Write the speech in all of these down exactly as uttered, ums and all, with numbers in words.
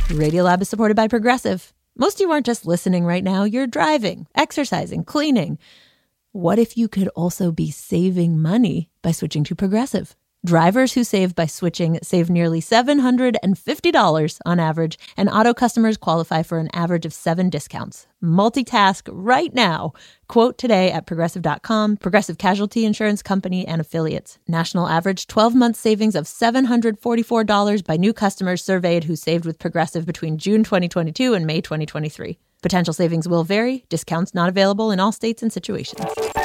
Radiolab is supported by Progressive. Most of you aren't just listening right now. You're driving, exercising, cleaning. What if you could also be saving money by switching to Progressive? Drivers who save by switching save nearly seven hundred fifty dollars on average, and auto customers qualify for an average of seven discounts. Multitask right now. Quote today at progressive dot com. Progressive Casualty Insurance Company and Affiliates. National average twelve-month savings of seven hundred forty-four dollars by new customers surveyed who saved with Progressive between June twenty twenty-two and May twenty twenty-three. Potential savings will vary. Discounts not available in all states and situations.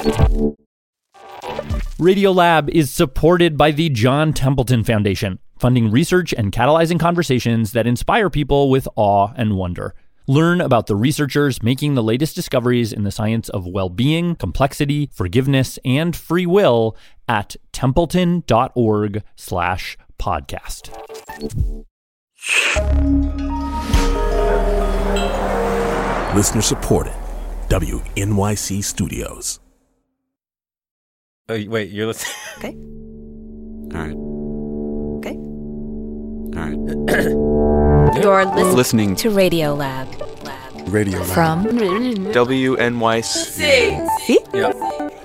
Radiolab is supported by the John Templeton Foundation, funding research and catalyzing conversations that inspire people with awe and wonder. Learn about the researchers making the latest discoveries in the science of well-being, complexity, forgiveness, and free will at templeton.org slash podcast. Listener supported. W N Y C Studios. Oh, wait, you're listening? Okay. All right. Okay. All right. You're listening, Listening to Radiolab. Lab. Radio Lab. From W N Y C. See? Yeah.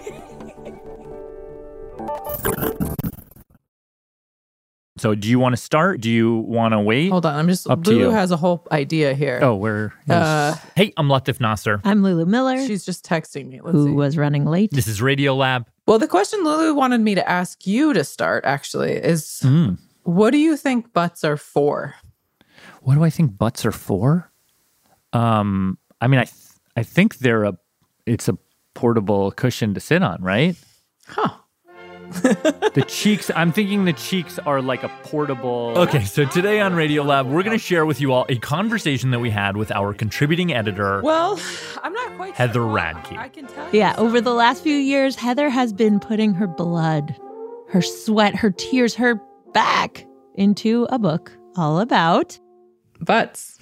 So do you want to start? Do you want to wait? Hold on, I'm just, Up to Lulu you. has a whole idea here. Oh, where? Uh, hey, I'm Latif Nasser. I'm Lulu Miller, She's just texting me. Let's who see. was running late. This is Radiolab. Well, the question Lulu wanted me to ask you to start, actually, is Mm. what do you think butts are for? What do I think butts are for? Um, I mean, I th- I think they're a, it's a portable cushion to sit on, right? Huh. The cheeks, I'm thinking the cheeks are like a portable... Okay, so today on Radiolab, we're going to share with you all a conversation that we had with our contributing editor, Well, I'm not quite Heather sure. Radke. I can tell you. Yeah, over the last few years, Heather has been putting her blood, her sweat, her tears, her back into a book all about, Butts.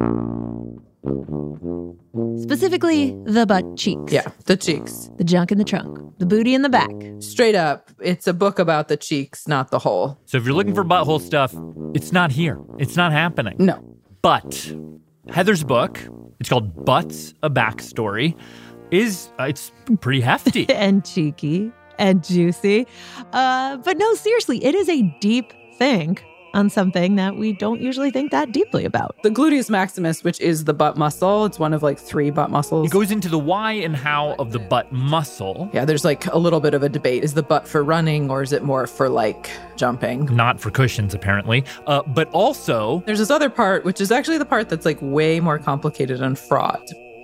specifically, the butt cheeks. Yeah, the cheeks. The junk in the trunk, the booty in the back. Straight up, it's a book about the cheeks, not the hole. So if you're looking for butthole stuff, it's not here. It's not happening. No. But Heather's book, it's called Butts, A Backstory, is, uh, it's pretty hefty. And cheeky and juicy. Uh, but no, seriously, it is a deep think on something that we don't usually think that deeply about. The gluteus maximus, which is the butt muscle, it's one of like three butt muscles. It goes into the why and how of the butt muscle, Yeah, there's like a little bit of a debate. Is the butt for running or is it more for like jumping? not for cushions, apparently. Uh, but also, There's this other part, which is actually the part that's like way more complicated and fraught,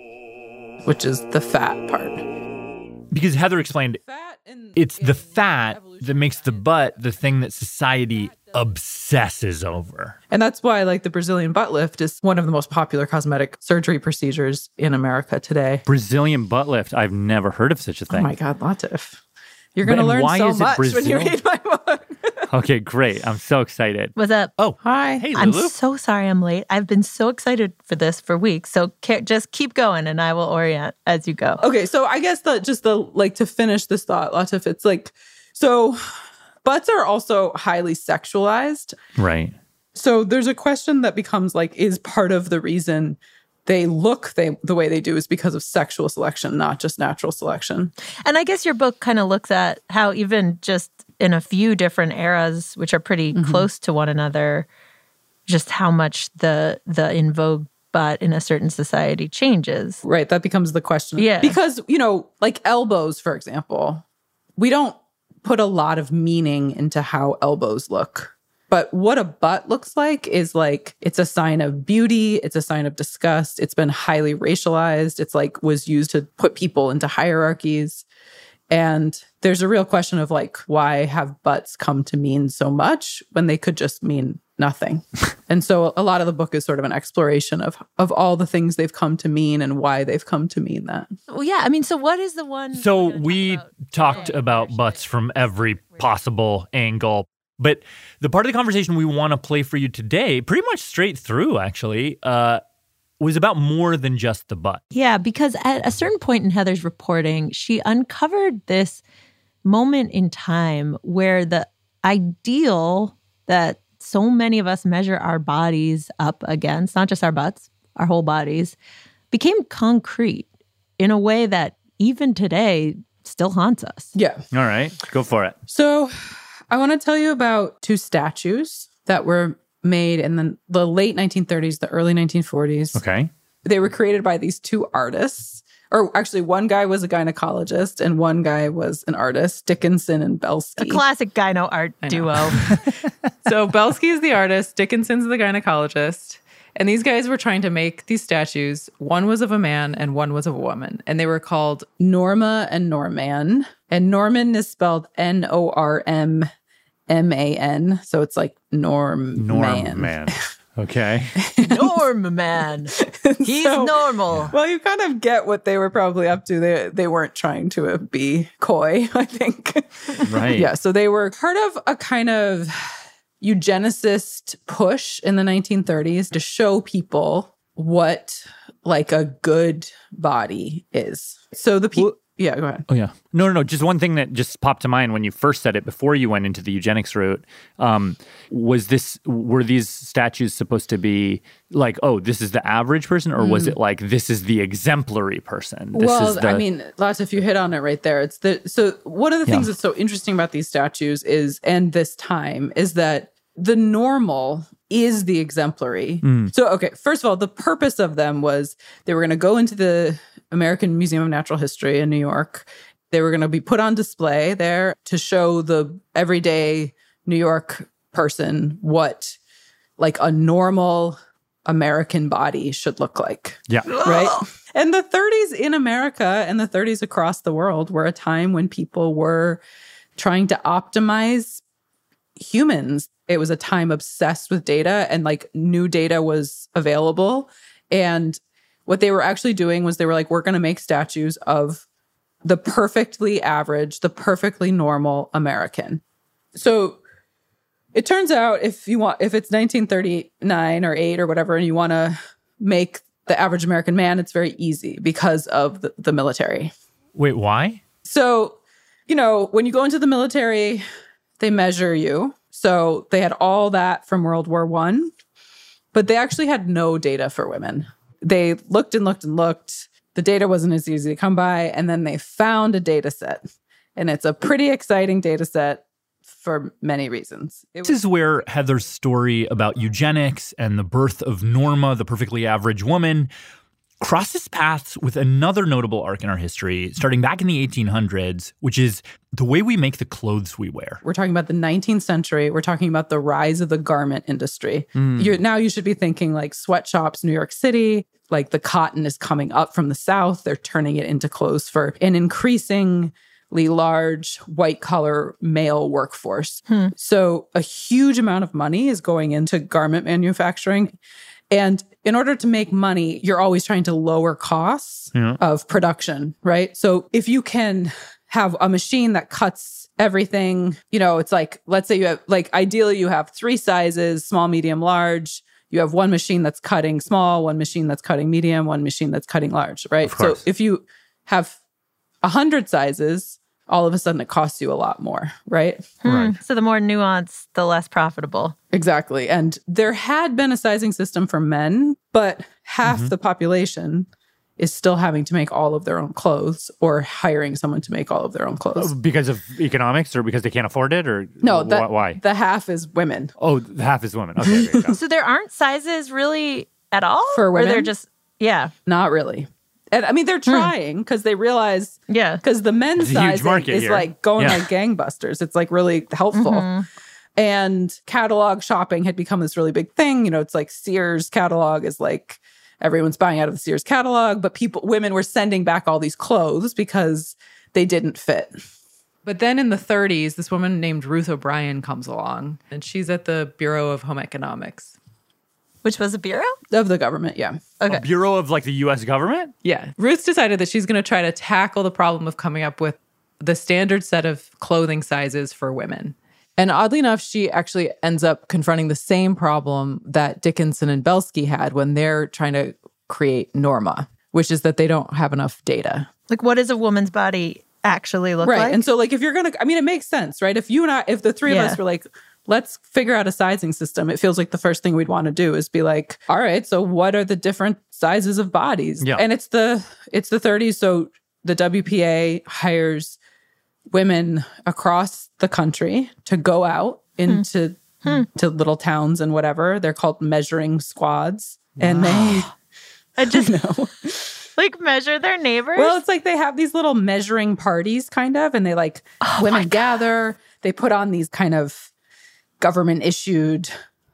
which is the fat part. because Heather explained, Fat in, it's the fat that makes the butt the thing that society obsesses over. And that's why like the Brazilian butt lift is one of the most popular cosmetic surgery procedures in America today. Brazilian butt lift, I've never heard of such a Oh thing. my God, Latif. You're But- going to and learn why so is it much when you Brazil? read my book. Okay, great. I'm so excited. What's up? Oh, Hi. hey, I'm Lulu. so sorry I'm late. I've been so excited for this for weeks. So ca- just keep going and I will orient as you go. Okay, so I guess the just the like to finish this thought, Latif, it's like so butts are also highly sexualized. Right. So there's a question that becomes like, is part of the reason they look they, the way they do is because of sexual selection, not just natural selection. And I guess your book kind of looks at how even just in a few different eras, which are pretty Mm-hmm. close to one another, just how much the the in vogue butt in a certain society changes. Right, that becomes the question. Yeah. Because, you know, like elbows, for example, we don't put a lot of meaning into how elbows look. But what a butt looks like is like, it's a sign of beauty. It's a sign of disgust. It's been highly racialized. It's like was used to put people into hierarchies. And there's a real question of like, why have butts come to mean so much when they could just mean nothing? And so a lot of the book is sort of an exploration of of all the things they've come to mean and why they've come to mean that. Well, yeah. I mean, so what is the one? So we're gonna we talk about talked today, about actually? butts from every possible angle. But the part of the conversation we want to play for you today, pretty much straight through, actually, uh, was about more than just the butt. Yeah, because at a certain point in Heather's reporting, she uncovered this moment in time where the ideal that so many of us measure our bodies up against, not just our butts, our whole bodies, became concrete in a way that even today still haunts us. Yeah. All right, go for it. So I want to tell you about two statues that were made in the, the late nineteen thirties, the early nineteen forties. Okay. They were created by these two artists. Or actually, one guy was a gynecologist and one guy was an artist, Dickinson and Belsky. A classic gyno art duo. So Belsky is the artist, Dickinson's the gynecologist. And these guys were trying to make these statues. One was of a man and one was of a woman. And they were called Norma and Norman. And Norman is spelled N O R M M A N. So it's like Norm Norm man. Okay. Norm man. He's So- normal. Well, you kind of get what they were probably up to. They they weren't trying to be coy, I think. Right. Yeah, so they were part of a kind of eugenicist push in the nineteen thirties to show people what like a good body is. So the people, yeah, go ahead. Oh, yeah. No, no, no. Just one thing that just popped to mind when you first said it before you went into the eugenics route. Um, was this, were these statues supposed to be like, oh, this is the average person? Or was it like, this is the exemplary person? This well, is the... I mean, lots if you hit on it right there. It's the so one of the things Yeah. that's so interesting about these statues is, and this time, is that the normal is the exemplary. Mm. So, okay, first of all, the purpose of them was they were going to go into the American Museum of Natural History in New York. They were going to be put on display there to show the everyday New York person what like a normal American body should look like. Yeah. Right? And the thirties in America and the thirties across the world were a time when people were trying to optimize humans. It was a time obsessed with data and like new data was available. And what they were actually doing was they were like, we're going to make statues of the perfectly average, the perfectly normal American. So it turns out if you want, if it's nineteen thirty-nine or eight or whatever, and you want to make the average American man, it's very easy because of the, the military. Wait, why? So, you know, when you go into the military, they measure you. So they had all that from World War One, but they actually had no data for women. They looked and looked and looked. The data wasn't as easy to come by. And then they found a data set. And it's a pretty exciting data set for many reasons. It This is where Heather's story about eugenics and the birth of Norma, the perfectly average woman, crosses paths with another notable arc in our history, starting back in the eighteen hundreds, which is the way we make the clothes we wear. We're talking about the nineteenth century. We're talking about the rise of the garment industry. Mm. You're, now you should be thinking like sweatshops, New York City, like the cotton is coming up from the South. They're turning it into clothes for an increasingly large white collar male workforce. Hmm. So a huge amount of money is going into garment manufacturing. And in order to make money, you're always trying to lower costs Yeah. of production, right? So if you can have a machine that cuts everything, you know, it's like, let's say you have, like, ideally you have three sizes, small, medium, large. You have one machine that's cutting small, one machine that's cutting medium, one machine that's cutting large, right? Of course. So if you have a hundred sizes, all of a sudden it costs you a lot more, right? Hmm. Right. So the more nuanced, the less profitable. Exactly. And there had been a sizing system for men, but half Mm-hmm. the population is still having to make all of their own clothes or hiring someone to make all of their own clothes. Because of economics or because they can't afford it or No, wh- that, why? the half is women. Oh, half is women. Okay, there you go. So there aren't sizes really at all? For Or they're women? just, yeah. Not really. And I mean, they're trying because they realize, Yeah. because the men's It's a huge sizing market is here. like going Yeah. like gangbusters. It's like really helpful. And catalog shopping had become this really big thing. You know, it's like Sears catalog is like everyone's buying out of the Sears catalog, but people, women were sending back all these clothes because they didn't fit. But then in the thirties, this woman named Ruth O'Brien comes along, and she's at the Bureau of Home Economics Which was a bureau? of the government. Yeah. Okay. A bureau of like the U S government? Yeah. Ruth decided that she's going to try to tackle the problem of coming up with the standard set of clothing sizes for women. And oddly enough, she actually ends up confronting the same problem that Dickinson and Belsky had when they're trying to create Norma, which is that they don't have enough data. Like, what does a woman's body actually look Right. like? And so, like, if you're going to, I mean, it makes sense, right? If you and I, if the three Yeah. of us were like, let's figure out a sizing system. It feels like the first thing we'd want to do is be like, all right, so what are the different sizes of bodies? Yeah. And it's the it's the thirties, so the W P A hires women across the country to go out into Hmm. to little towns and whatever. They're called measuring squads. And they I just know. like measure their neighbors. Well, it's like they have these little measuring parties kind of, and they like women gather, they put on these kind of government issued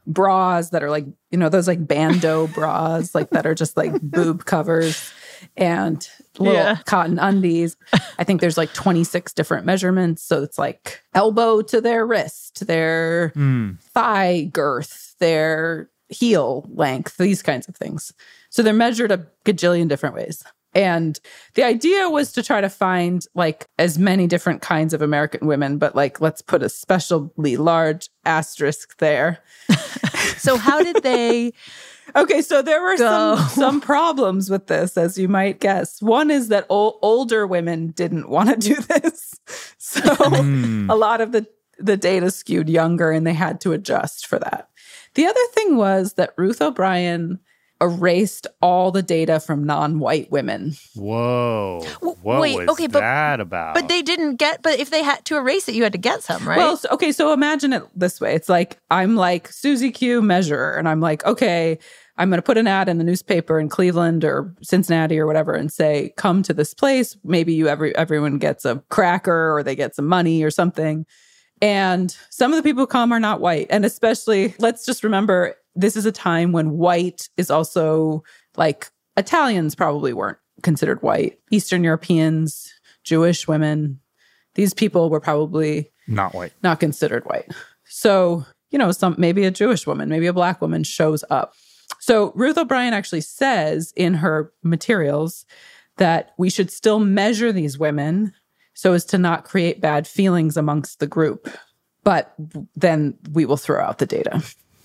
bras that are like, you know, those like bandeau bras, like that are just like boob covers and little Yeah. cotton undies. I think there's like twenty-six different measurements. So it's like elbow to their wrist, their thigh girth, their heel length, these kinds of things. So they're measured a gajillion different ways. And the idea was to try to find like as many different kinds of American women, but like, let's put a especially large asterisk there. So how did they Okay, so there were Go. some some problems with this, as you might guess. One is that ol- older women didn't want to do this. So a lot of the, the data skewed younger, and they had to adjust for that. The other thing was that Ruth O'Brien erased all the data from non-white women. Whoa. What wait, was okay, but- that about? But they didn't get, but if they had to erase it, you had to get some, right? Well, so, okay, so imagine it this way. It's like, I'm like Susie Q measurer, and I'm like, okay, I'm going to put an ad in the newspaper in Cleveland or Cincinnati or whatever and say, come to this place. Maybe you every everyone gets a cracker or they get some money or something. And some of the people who come are not white. And especially, let's just remember, this is a time when white is also like Italians probably weren't considered white. Eastern Europeans, Jewish women, these people were probably Not white. not considered white. So, you know, some maybe a Jewish woman, maybe a Black woman shows up. So Ruth O'Brien actually says in her materials that we should still measure these women so as to not create bad feelings amongst the group. But then we will throw out the data.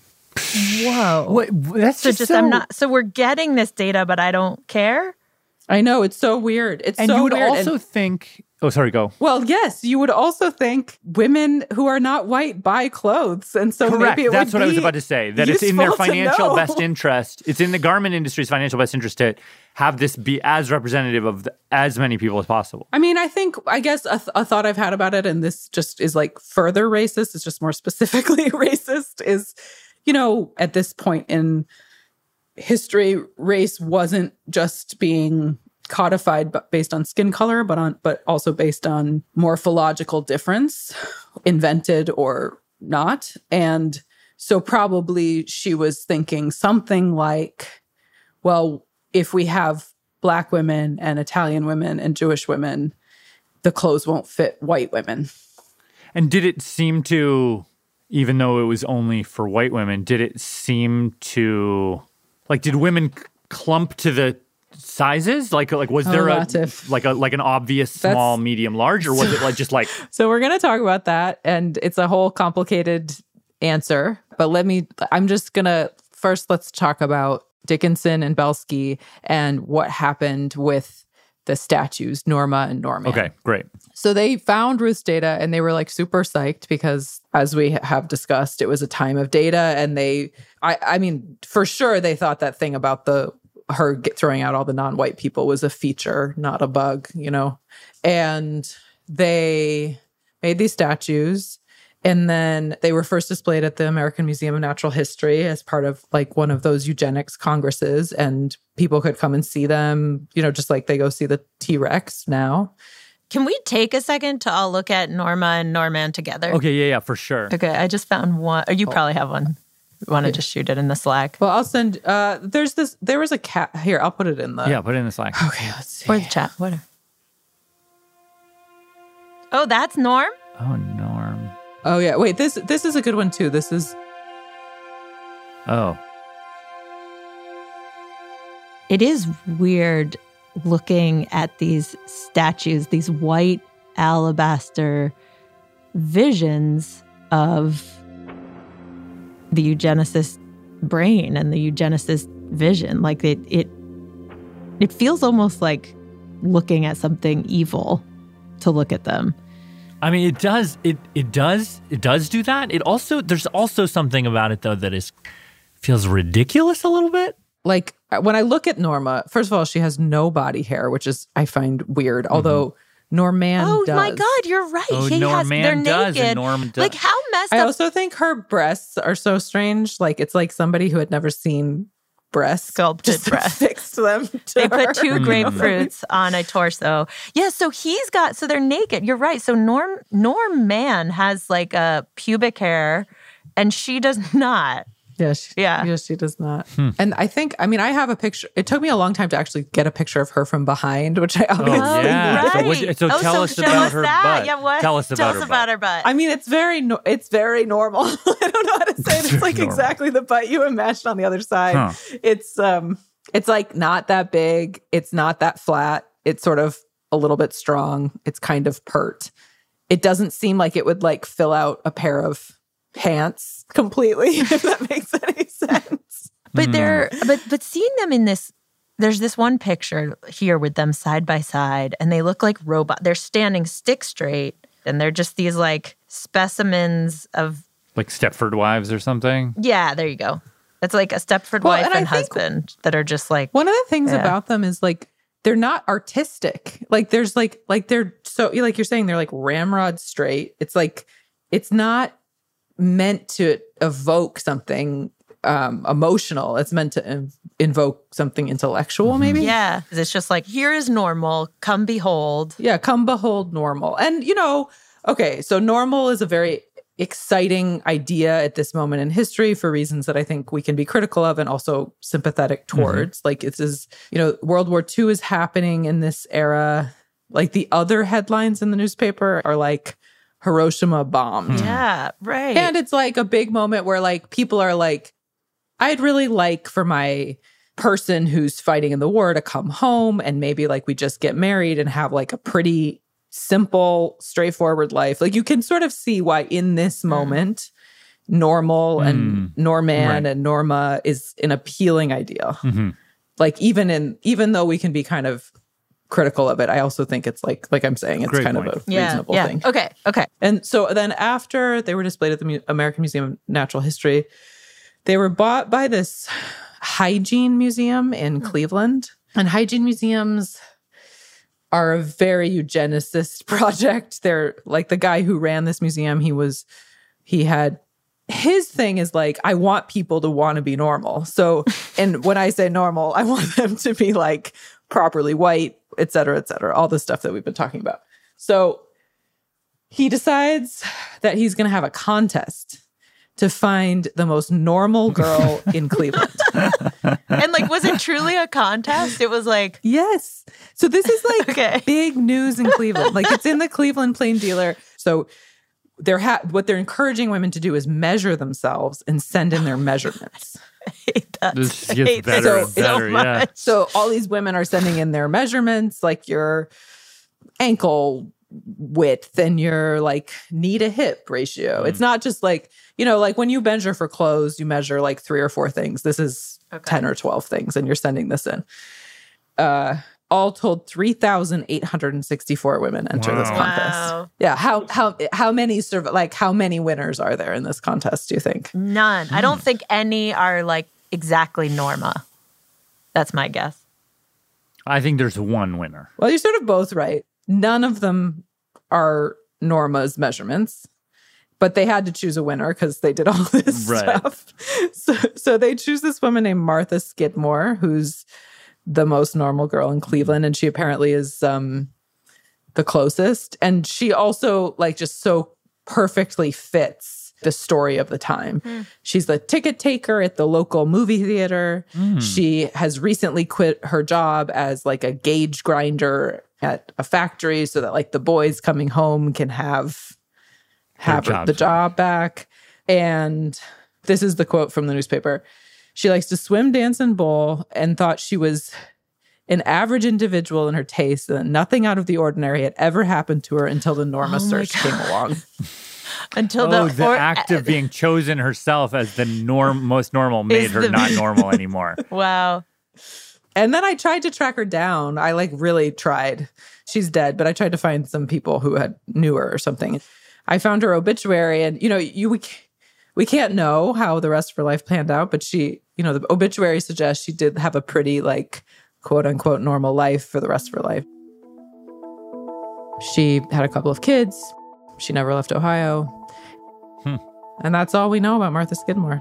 whoa. What, that's so just, just so, I'm not. So we're getting this data, but I don't care. I know, it's so weird. It's And so you would weird. also And- think... Oh, sorry, go. well, yes, you would also think women who are not white buy clothes. And so Correct. maybe it That's would what I was be about to say. That it's in their useful to financial know. best interest. It's in the garment industry's financial best interest to have this be as representative of the, as many people as possible. I mean, I think, I guess a, th- a thought I've had about it, and this just is like further racist, it's just more specifically racist, is, you know, at this point in history, race wasn't just being codified but based on skin color, but on but also based on morphological difference, invented or not. And so probably she was thinking something like, well, if we have Black women and Italian women and Jewish women, the clothes won't fit white women. And did it seem to, even though it was only for white women, did it seem to, like, did women c- clump to the sizes? Like, like was Oh, there a Latif. like a like an obvious small, medium, large, or was it like just like So we're going to talk about that, and it's a whole complicated answer. But let me, I'm just going to, first let's talk about Dickinson and Belsky and what happened with the statues, Norma and Norman. okay, great. So they found Ruth's data and they were like super psyched because, as we have discussed, it was a time of data. And they, I, I mean, for sure, they thought that thing about the her get, throwing out all the non-white people was a feature, not a bug, you know. And they made these statues. And then they were first displayed at the American Museum of Natural History as part of like one of those eugenics congresses. And people could come and see them, you know, just like they go see the T-Rex now. Can we take a second to all look at Norma and Norman together? Okay, yeah, yeah, for sure. Okay, I just found one. Or you probably have one. Want to just shoot it in the Slack Well, I'll send, uh, there's this, there was a cat, here, I'll put it in the, Yeah, put it in the Slack. okay, let's see. or the chat, whatever. Oh, that's Norm? Oh, Norm. Oh yeah, wait, this, this is a good one too. This is, Oh, It is weird looking at these statues, these white alabaster visions of the eugenicist brain and the eugenicist vision. Like it, it, it feels almost like looking at something evil to look at them. I mean, it does. It it does. It does do that. It also there's also something about it though that is feels ridiculous a little bit. Like when I look at Norma, first of all, she has no body hair, which is I find weird. Mm-hmm. Although Norman oh does. my God, you're right. Oh, he Norman has. They're does, naked. and Norm does. Like how messed I up. also think her breasts are so strange. Like it's like somebody who had never seen breasts Sculpted just breasts. fixed them. To They her. put two grapefruits on a torso. Yeah, so he's got, so they're naked. You're right. So Norm Norm Man has like a pubic hair and she does not. Yeah, she, Yeah. yeah, she does not. Hmm. And I think, I mean, I have a picture. It took me a long time to actually get a picture of her from behind, which I obviously Oh, yeah. right. So, what, so Oh, tell so us show about us her that. butt. Yeah, what? Tell us about Tell her us butt. about her butt. I mean, it's very, no, it's very normal. I don't know how to say it. It's like normal. exactly the butt you imagined on the other side. Huh. It's, um, it's like not that big. It's not that flat. It's sort of a little bit strong. It's kind of pert. It doesn't seem like it would like fill out a pair of pants completely, if that makes any sense. But they're but but seeing them in this, there's this one picture here with them side by side, and they look like robot. They're standing stick straight, and they're just these like specimens of Like Stepford Wives or something. yeah. There you go. It's like a Stepford Well, wife and I and, think- husband that are just like One of the things Yeah. about them is like they're not artistic. Like there's like like they're so like you're saying they're like ramrod straight. It's like it's not meant to evoke something um emotional. It's meant to inv- invoke something intellectual maybe. yeah. It's just like here is normal. Come behold. Yeah, come behold normal. And you know, okay, so normal is a very exciting idea at this moment in history for reasons that I think we can be critical of and also sympathetic towards. Mm-hmm. Like it is, you know, World War Two is happening in this era. Like the other headlines in the newspaper are like Hiroshima bombed. Yeah, right. And it's like a big moment where like people are like, I'd really like for my person who's fighting in the war to come home and maybe like we just get married and have like a pretty simple, straightforward life. Like you can sort of see why in this moment, normal Mm. and Norman Right. and Norma is an appealing idea. Mm-hmm. Like even in even though we can be kind of critical of it, I also think it's like like I'm saying, it's Great kind point. of a yeah, reasonable yeah. thing. Okay, okay. And so then after they were displayed at the Mu- American Museum of Natural History, they were bought by this hygiene museum in Cleveland. And hygiene museums are a very eugenicist project. They're like the guy who ran this museum, he was, he had, his thing is like, I want people to want to be normal. So, and when I say normal, I want them to be like properly white, et cetera, et cetera, all the stuff that we've been talking about. So he decides that he's going to have a contest to find the most normal girl in Cleveland. And like, was it truly a contest? It was like, Yes. So this is like Okay. big news in Cleveland. Like it's in the Cleveland Plain Dealer. So they're ha- what they're encouraging women to do is measure themselves and send in their measurements. I hate that. This I gets hate better that and so better, yeah. much. So all these women are sending in their measurements, like your ankle width and your like knee to hip ratio. Mm. It's not just like, you know, like when you measure for clothes, you measure like three or four things. This is Okay. ten or twelve things, and you're sending this in. Uh, all told, three thousand eight hundred sixty-four women enter this Wow. contest. Wow. Yeah. How, how, how many, surv- like how many winners are there in this contest, do you think? None. I don't think any are like exactly Norma. That's my guess. I think there's one winner. Well, you're sort of both right. None of them are Norma's measurements, but they had to choose a winner because they did all this Right. stuff. So, so they choose this woman named Martha Skidmore, who's the most normal girl in Cleveland, and she apparently is um, the closest. And she also like just so perfectly fits the story of the time. She's the ticket taker at the local movie theater. She has recently quit her job as like a gauge grinder at a factory so that like the boys coming home can have have jobs the back. job back. And this is the quote from the newspaper. She likes to swim, dance, and bowl, and thought she was an average individual in her taste, and that nothing out of the ordinary had ever happened to her until the Norma Oh my search came along. Until Oh, the, the or- act of being chosen herself as the norm, most normal made Is her the- not normal anymore. Wow. And then I tried to track her down. I like really tried. she's dead, but I tried to find some people who had knew her or something. I found her obituary, and, you know, you we, we can't know how the rest of her life planned out, but she, you know, the obituary suggests she did have a pretty, like, quote unquote, normal life for the rest of her life. She had a couple of kids. She never left Ohio. Hmm. And that's all we know about Martha Skidmore.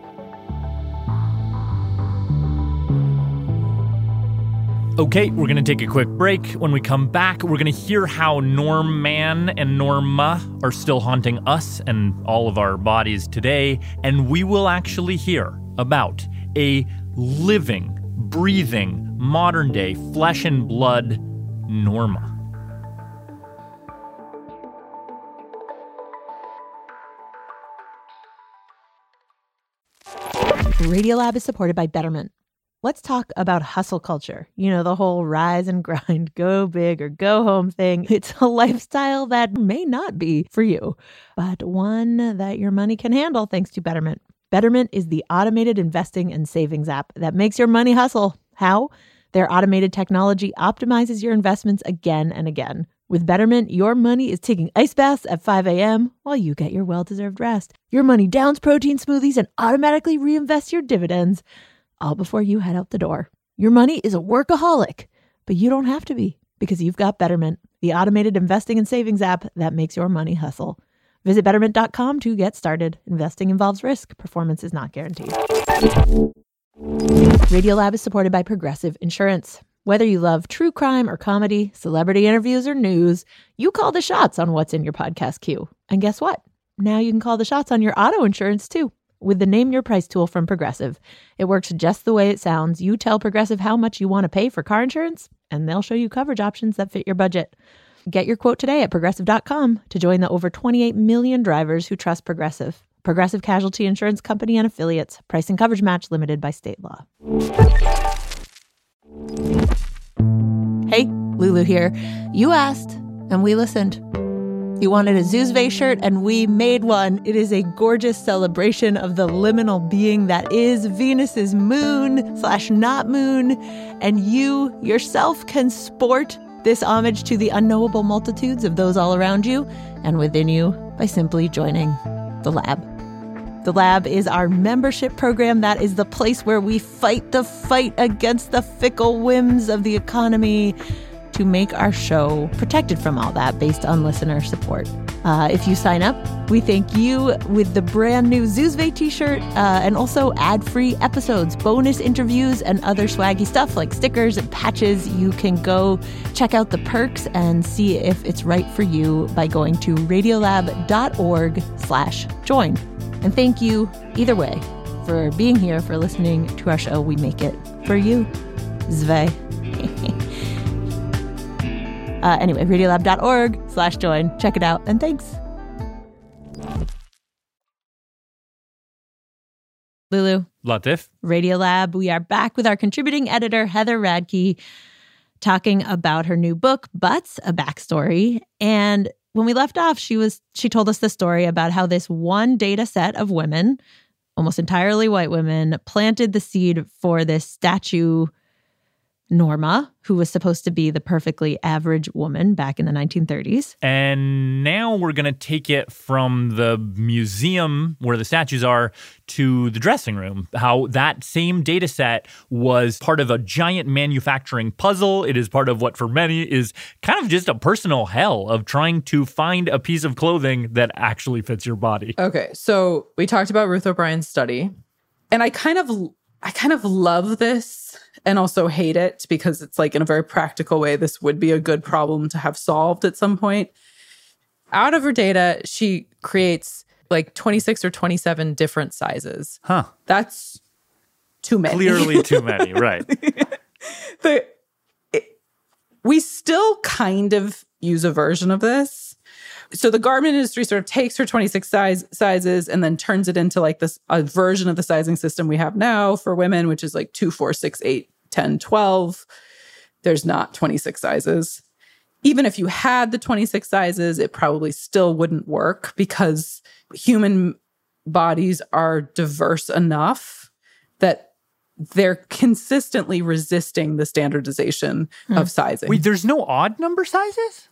Okay, we're going to take a quick break. When we come back, we're going to hear how Norman and Norma are still haunting us and all of our bodies today. And we will actually hear about a living, breathing, modern-day flesh and blood Norma. Radiolab is supported by Betterment. Let's talk about hustle culture. You know, the whole rise and grind, go big or go home thing. It's a lifestyle that may not be for you, but one that your money can handle thanks to Betterment. Betterment is the automated investing and savings app that makes your money hustle. How? Their automated technology optimizes your investments again and again. With Betterment, your money is taking ice baths at five a.m. while you get your well-deserved rest. Your money downs protein smoothies and automatically reinvests your dividends, all before you head out the door. Your money is a workaholic, but you don't have to be, because you've got Betterment, the automated investing and savings app that makes your money hustle. Visit betterment dot com to get started. Investing involves risk. Performance is not guaranteed. Radiolab is supported by Progressive Insurance. Whether you love true crime or comedy, celebrity interviews or news, you call the shots on what's in your podcast queue. And guess what? Now you can call the shots on your auto insurance too. With the Name Your Price tool from Progressive. It works just the way it sounds. You tell Progressive how much you want to pay for car insurance, and they'll show you coverage options that fit your budget. Get your quote today at progressive dot com to join the over twenty-eight million drivers who trust Progressive. Progressive Casualty Insurance Company and Affiliates. Price and coverage match limited by state law. Hey, Lulu here. You asked, and we listened. You wanted a Zuzve shirt, and we made one. It is a gorgeous celebration of the liminal being that is Venus's moon slash not moon. And you yourself can sport this homage to the unknowable multitudes of those all around you and within you by simply joining the lab. The Lab is our membership program. That is the place where we fight the fight against the fickle whims of the economy to make our show protected from all that based on listener support. Uh, if you sign up, we thank you with the brand new Zuzve t-shirt uh, and also ad-free episodes, bonus interviews, and other swaggy stuff like stickers and patches. You can go check out the perks and see if it's right for you by going to radiolab dot org slash join. And thank you, either way, for being here, for listening to our show. We make it for you. Zve. uh, anyway, radiolab dot org slash join. Check it out, and thanks. Lulu. Latif. Radiolab. We are back with our contributing editor, Heather Radke, talking about her new book, Butts, A Backstory. And when we left off, she was she told us the story about how this one data set of women, almost entirely white women, planted the seed for this statue Norma, who was supposed to be the perfectly average woman back in the nineteen thirties. And now we're going to take it from the museum where the statues are to the dressing room. How that same data set was part of a giant manufacturing puzzle. It is part of what for many is kind of just a personal hell of trying to find a piece of clothing that actually fits your body. Okay, so we talked about Ruth O'Brien's study, and I kind of I kind of love this and also hate it because it's like in a very practical way, this would be a good problem to have solved at some point. Out of her data, she creates like twenty-six or twenty-seven different sizes. Huh. That's too many. Clearly too many, right. But it, we still kind of use a version of this. So the garment industry sort of takes her twenty-six size sizes and then turns it into like this a version of the sizing system we have now for women, which is like two, four, six, eight, ten, twelve. There's not twenty-six sizes. Even if you had the twenty-six sizes, it probably still wouldn't work because human bodies are diverse enough that they're consistently resisting the standardization Hmm. of sizing. Wait, there's no odd number sizes?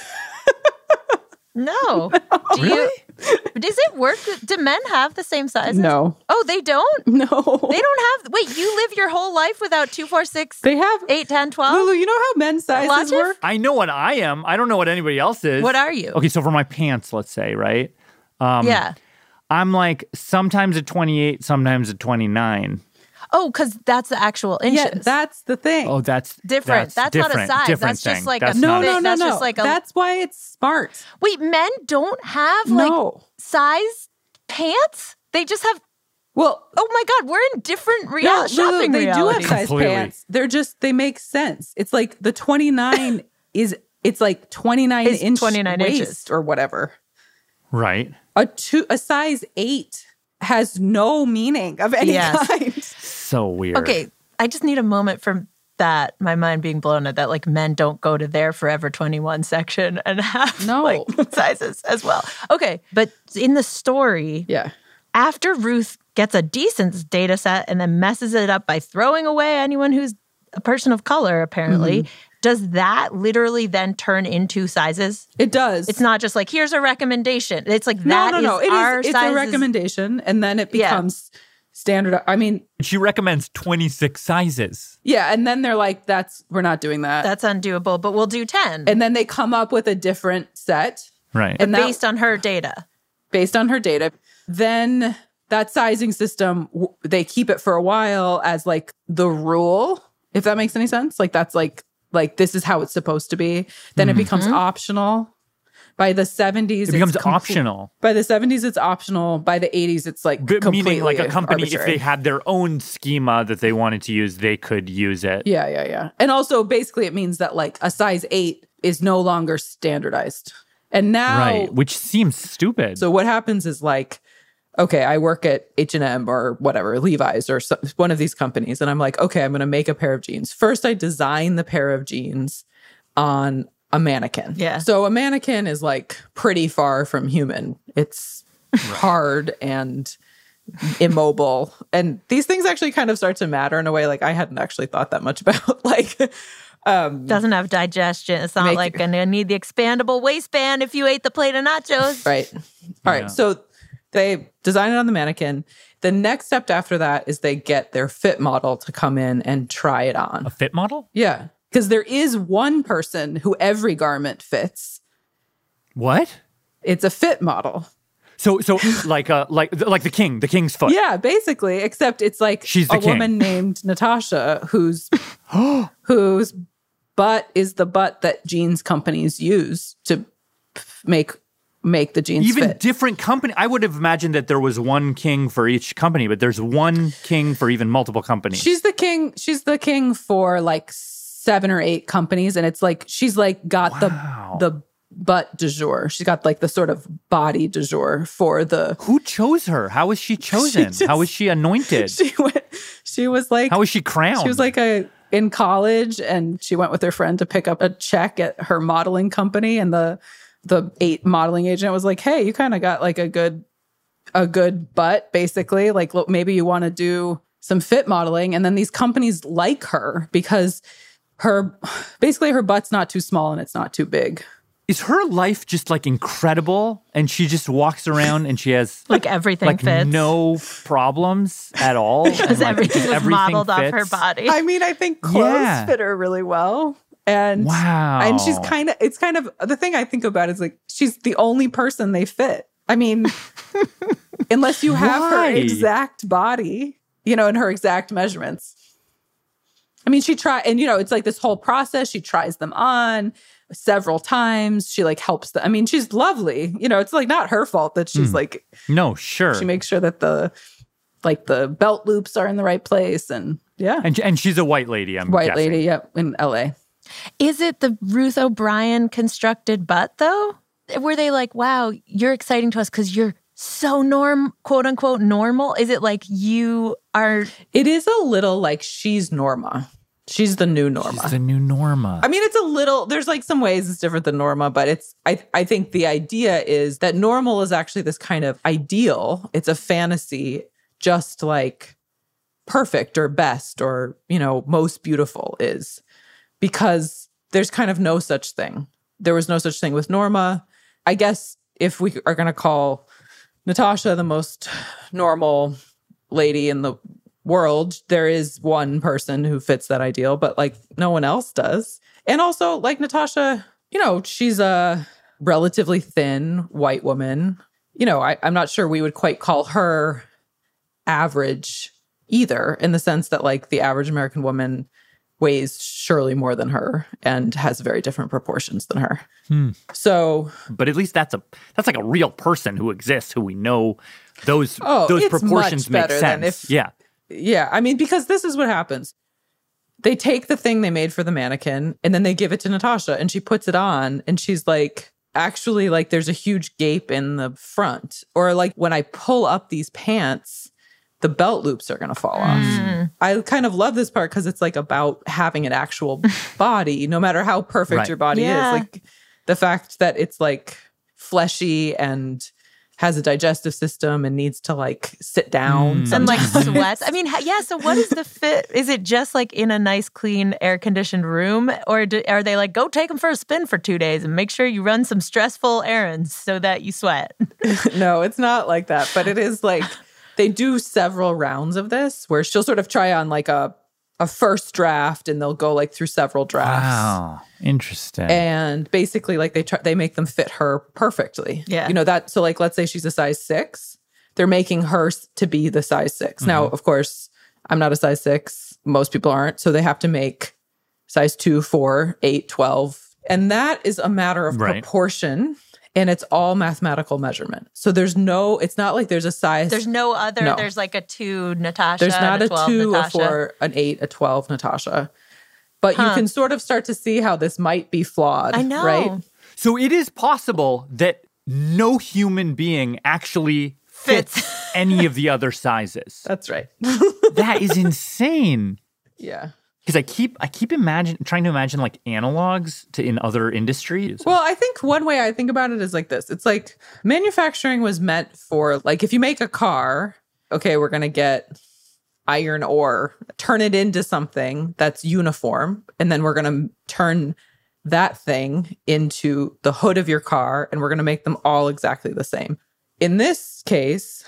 No. Do Really? you, does it work? Do men have the same sizes? No. Oh, they don't? No. They don't have, wait, you live your whole life without two, four, six, They have eight, ten, twelve? Lulu, you know how men's sizes Logic? work? I know what I am. I don't know what anybody else is. What are you? Okay, so for my pants, let's say, right? Um, Yeah. I'm like sometimes at twenty-eight, sometimes at twenty-nine. Oh, because that's the actual inches. Yeah, that's the thing. Oh, that's different. That's, not a different, size. different That's just thing. like That's a no, not- no, no, that's no. just like a That's why it's smart. Wait, men don't have like No. size pants? They just have Well, oh my god, we're in different rea- no, Lulu, shopping they do have realities. size Completely. pants. They're just they make sense. It's like the twenty-nine is it's like twenty-nine It's inch twenty-nine waist inches. or whatever. Right. A two a size eight has no meaning of any Yes. kind. So weird. Okay, I just need a moment from that, my mind being blown at that, like men don't go to their Forever twenty-one section and have No. like sizes as well. Okay, but in the story, Yeah. after Ruth gets a decent data set and then messes it up by throwing away anyone who's a person of color, apparently, Mm-hmm. does that literally then turn into sizes? It does. It's not just like, here's a recommendation. It's like, no, that no, no. is It our is it's sizes. a recommendation and then it Yeah. becomes standard. I mean, She recommends twenty-six sizes. yeah, and then they're like, that's we're not doing that. That's undoable, but we'll do ten. and then they come up with a different set Right. and that, based on her data. based on her data. Then that sizing system, w- they keep it for a while as like the rule, if that makes any sense. Like that's like, like this is how it's supposed to be. Then it becomes optional. By the seventies, It becomes it's complete- optional. By the seventies, it's optional. By the eighties, it's like B- completely meaning like a company, if arbitrary. they had their own schema that they wanted to use, they could use it. Yeah, yeah, yeah. And also, basically, it means that like a size eight is no longer standardized. And now, Right. Which seems stupid. so what happens is like, okay, I work at H and M or whatever, Levi's or so, one of these companies, and I'm like, okay, I'm going to make a pair of jeans. First, I design the pair of jeans on a mannequin. Yeah. So a mannequin is like pretty far from human. It's hard and immobile. And these things actually kind of start to matter in a way like I hadn't actually thought that much about. Like, um, Doesn't have digestion. It's not Make- like going to need the expandable waistband if you ate the plate of nachos. right. All right. Yeah. So they design it on the mannequin. The next step after that is they get their fit model to come in and try it on. a fit model? Yeah. Because there is one person who every garment fits. What? It's a fit model. So so like uh like like the king, the king's foot. Yeah, basically, except it's like She's the a king. woman named Natasha whose whose butt is the butt that jeans companies use to make make the jeans Even fit. different company. I would have imagined that there was one king for each company, but there's one king for even multiple companies. She's the king. She's the king for like seven or eight companies, and it's like she's like got Wow. the the butt du jour. She's got like the sort of body du jour for the. Who chose her? How was she chosen? just- How was she anointed? She went. She was like. How was she crowned? She was like a in college, and she went with her friend to pick up a check at her modeling company, and the the eight modeling agent was like, "Hey, you kind of got like a good a good butt, basically. Like, look, maybe you want to do some fit modeling." And then these companies like her because her basically her butt's not too small and it's not too big. Is her life just like incredible and she just walks around and she has Like everything like fits. no problems at all? And, Because like, everything just was modeled off her fits? body. I mean, I think clothes Yeah. fit her really well. And Wow. and she's kind of it's kind of the thing I think about is like she's the only person they fit. I mean, unless you have Why? her exact body, you know, and her exact measurements. I mean, she try and you know, it's like this whole process. She tries them on several times. She like helps them. I mean, she's lovely. You know, it's like not her fault that she's Hmm. like No, sure. she makes sure that the like the belt loops are in the right place and yeah. and and she's a white lady, I'm White guessing. lady, yep, in L A. Is it the Ruth O'Brien constructed butt, though? Were they like, wow, you're exciting to us because you're so norm, quote unquote, normal? Is it like you are? It is a little like she's Norma. She's the new Norma. She's the new Norma. I mean, it's a little, there's like some ways it's different than Norma, but it's, I, I think the idea is that normal is actually this kind of ideal. It's a fantasy, just like perfect or best or, you know, most beautiful is, because there's kind of no such thing. There was no such thing with Norma. I guess if we are going to call Natasha the most normal lady in the world, there is one person who fits that ideal, but like no one else does. And also, like Natasha, you know, she's a relatively thin white woman. You know, I, I'm not sure we would quite call her average either, in the sense that like the average American woman weighs surely more than her and has very different proportions than her. Hmm. So, but at least that's a that's like a real person who exists, who we know those oh, those it's proportions much make better sense. than if, yeah. Yeah. I mean, because this is what happens. They take the thing they made for the mannequin and then they give it to Natasha and she puts it on and she's like, actually, like there's a huge gape in the front. Or like when I pull up these pants, the belt loops are going to fall off. Mm. I kind of love this part because it's like about having an actual body, no matter how perfect Right. your body Yeah. is. Like the fact that it's like fleshy and has a digestive system and needs to like sit down. Mm. And like sometimes. sweats. I mean, ha- yeah. So what is the fit? Is it just like in a nice, clean, air-conditioned room? Or do, are they like, go take them for a spin for two days and make sure you run some stressful errands so that you sweat? No, it's not like that. But it is like they do several rounds of this where she'll sort of try on like a, a first draft and they'll go like through several drafts. Wow. Interesting. And basically like they try, they make them fit her perfectly. Yeah. You know, that, so like, let's say she's a size six, they're making her s- to be the size six. Now, of course, I'm not a size six. Most people aren't. So they have to make size two, four, eight, twelve. And that is a matter of Right. proportion. And it's all mathematical measurement. So there's no, it's not like there's a size. There's no other, No. there's like a two Natasha. There's not and a, a twelve two, Natasha. a four, an eight, a twelve Natasha. But you Huh. can sort of start to see how this might be flawed. I know. Right? So it is possible that no human being actually fits, Fits. any of the other sizes. That's right. That is insane. Yeah. Because I keep I keep imagine trying to imagine like analogs to in other industries. Well, I think one way I think about it is like this. It's like manufacturing was meant for, like, if you make a car, okay, we're going to get iron ore, turn it into something that's uniform, and then we're going to turn that thing into the hood of your car, and we're going to make them all exactly the same. In this case,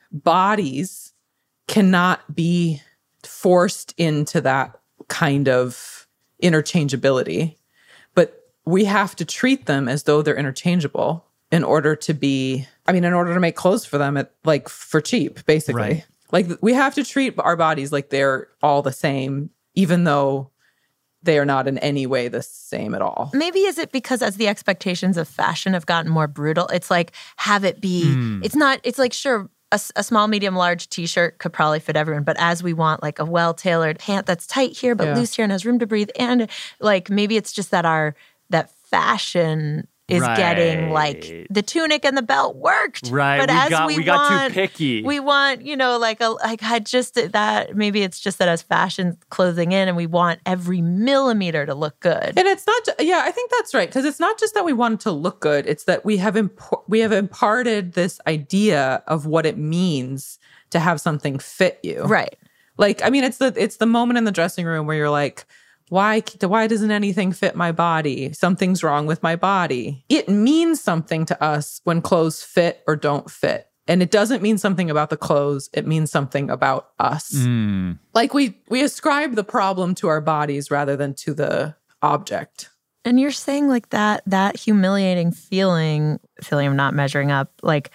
bodies cannot be forced into that kind of interchangeability, but we have to treat them as though they're interchangeable in order to be, I mean, in order to make clothes for them at like for cheap, basically. Right. Like we have to treat our bodies like they're all the same, even though they are not in any way the same at all. Maybe is it because as the expectations of fashion have gotten more brutal, it's like have it be, it's not, it's like, sure, a, s- a small, medium, large t-shirt could probably fit everyone. But as we want like a well-tailored pant that's tight here, but Yeah. loose here and has room to breathe. And like, maybe it's just that our, that fashion is getting like Right. the tunic and the belt worked. Right, But we as got- we, we got too want, picky. We want, you know, like a, like I just that, maybe it's just that as fashion clothing in and we want every millimeter to look good. And it's not, ju- yeah, I think that's right. Because it's not just that we want it to look good. It's that we have imp- we have imparted this idea of what it means to have something fit you. Right. Like, I mean, it's the it's the moment in the dressing room where you're like, why why doesn't anything fit my body? Something's wrong with my body. It means something to us when clothes fit or don't fit. And it doesn't mean something about the clothes. It means something about us. Mm. Like we we ascribe the problem to our bodies rather than to the object. And you're saying like that that humiliating feeling, feeling of not measuring up, like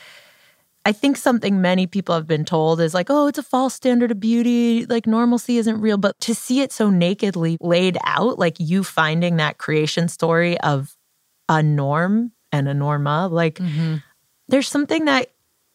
I think something many people have been told is like, oh, it's a false standard of beauty, like normalcy isn't real. But to see it so nakedly laid out, like you finding that creation story of a norm and a norma, like there's something that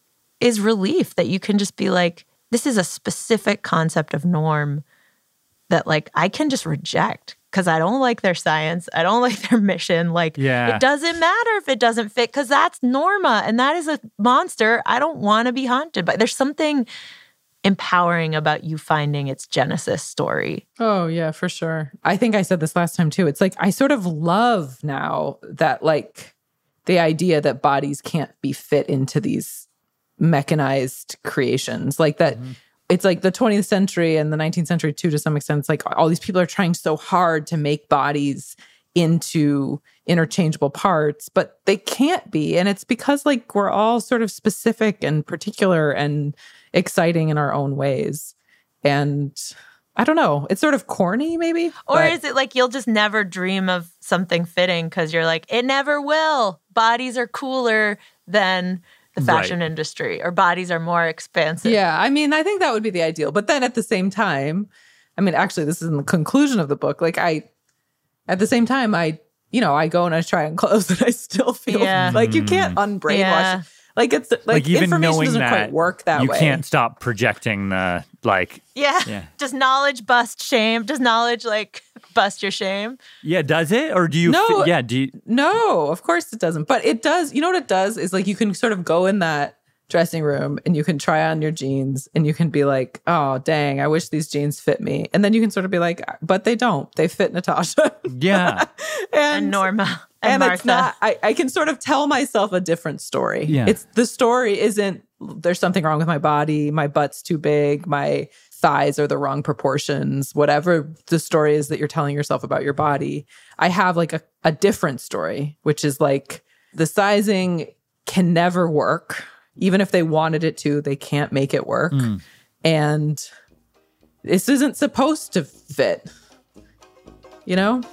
is relief that you can just be like, this is a specific concept of norm that like I can just reject because I don't like their science. I don't like their mission. Like Yeah. it doesn't matter if it doesn't fit because that's Norma and that is a monster I don't want to be haunted by. There's something empowering about you finding its genesis story. Oh, yeah, for sure. I think I said this last time too. It's like I sort of love now that like the idea that bodies can't be fit into these mechanized creations. Like that it's like the twentieth century and the nineteenth century too, to some extent. It's like all these people are trying so hard to make bodies into interchangeable parts, but they can't be. And it's because like we're all sort of specific and particular and exciting in our own ways. And I don't know, it's sort of corny maybe. Or but- is it like you'll just never dream of something fitting because you're like, it never will. Bodies are cooler than the fashion Right. industry, or bodies are more expansive. Yeah, I mean, I think that would be the ideal. But then at the same time, I mean, actually, this is in the conclusion of the book. Like I, at the same time, I, you know, I go and I try on clothes and I still feel Yeah. like you can't unbrainwash. Yeah. Like it's like, Like, even information knowing doesn't that, quite work that you way. can't stop projecting the, like, Yeah. Yeah. Does knowledge bust shame? Does knowledge like bust your shame? yeah, does it? Or do you, No. fe- yeah, do you, No, of course it doesn't. But it does. You know what it does is like you can sort of go in that dressing room and you can try on your jeans and you can be like, oh, dang, I wish these jeans fit me. And then you can sort of be like, but they don't. They fit Natasha. yeah. And Norma and, and Martha. it's not, I, I can sort of tell myself a different story. Yeah. It's the story isn't there's something wrong with my body, my butt's too big, my thighs are the wrong proportions, whatever the story is that you're telling yourself about your body. I have like a, a different story, which is like the sizing can never work. Even if they wanted it to, they can't make it work. Mm. And this isn't supposed to fit, you know?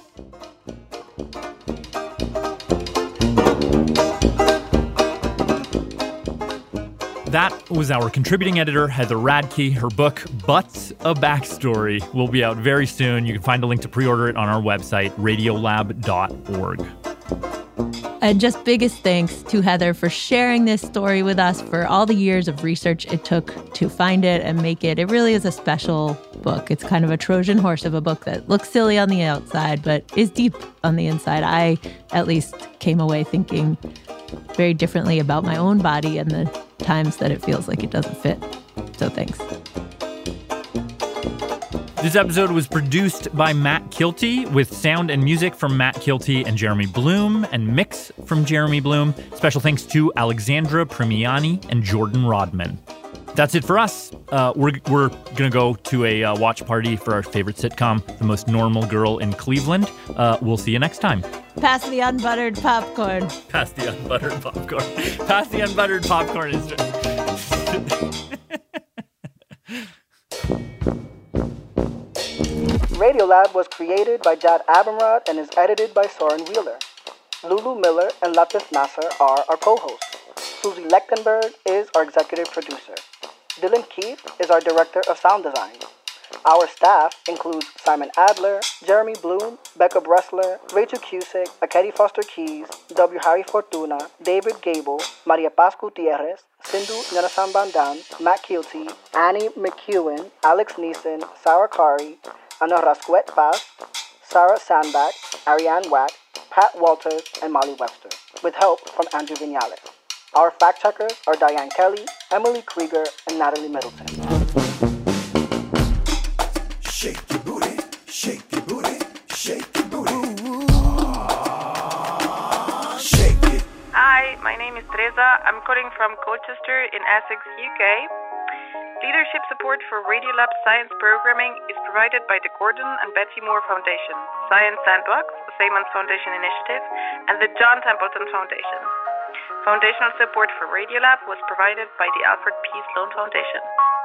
That was our contributing editor, Heather Radke. Her book, Butts, A Backstory, will be out very soon. You can find a link to pre-order it on our website, radiolab dot org. And just biggest thanks to Heather for sharing this story with us, for all the years of research it took to find it and make it. It really is a special book. It's kind of a Trojan horse of a book that looks silly on the outside, but is deep on the inside. I, at least, came away thinking very differently about my own body and the times that it feels like it doesn't fit. So thanks. This episode was produced by Matt Kilty, with sound and music from Matt Kilty and Jeremy Bloom, and mix from Jeremy Bloom. Special thanks to Alexandra Primiani and Jordan Rodman. That's it for us. Uh, we're we're going to go to a uh, watch party for our favorite sitcom, The Most Normal Girl in Cleveland. Uh, we'll see you next time. Pass the unbuttered popcorn. Pass the unbuttered popcorn. Pass the unbuttered popcorn. Is Radiolab was created by Jad Abumrad and is edited by Soren Wheeler. Lulu Miller and Latif Nasser are our co-hosts. Susie Lechtenberg is our executive producer. Dylan Keith is our director of sound design. Our staff includes Simon Adler, Jeremy Bloom, Becca Bressler, Rachel Cusick, Akedi Foster Keys, W. Harry Fortuna, David Gable, Maria Paz Gutierrez, Sindhu Nyanasan Bandan, Matt Kilty, Annie McEwen, Alex Neeson, Sarah Kari, Anna Rasquet Paz, Sarah Sandback, Ariane Wack, Pat Walters, and Molly Webster, with help from Andrew Vinales. Our fact checkers are Diane Kelly, Emily Krieger, and Natalie Middleton. Shake your booty, shake your booty, shake your booty. Ah, shake it. Hi, my name is Teresa. I'm calling from Colchester in Essex, U K. Leadership support for Radiolab Science Programming is provided by the Gordon and Betty Moore Foundation, Science Sandbox, the Simons Foundation Initiative, and the John Templeton Foundation. Foundational support for Radiolab was provided by the Alfred P. Sloan Foundation.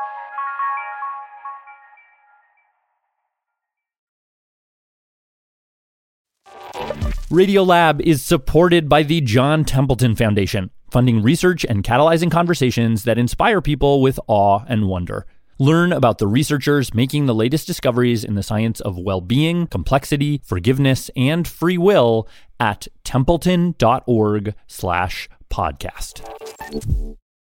Radiolab is supported by the John Templeton Foundation, funding research and catalyzing conversations that inspire people with awe and wonder. Learn about the researchers making the latest discoveries in the science of well-being, complexity, forgiveness, and free will at templeton dot org slash podcast.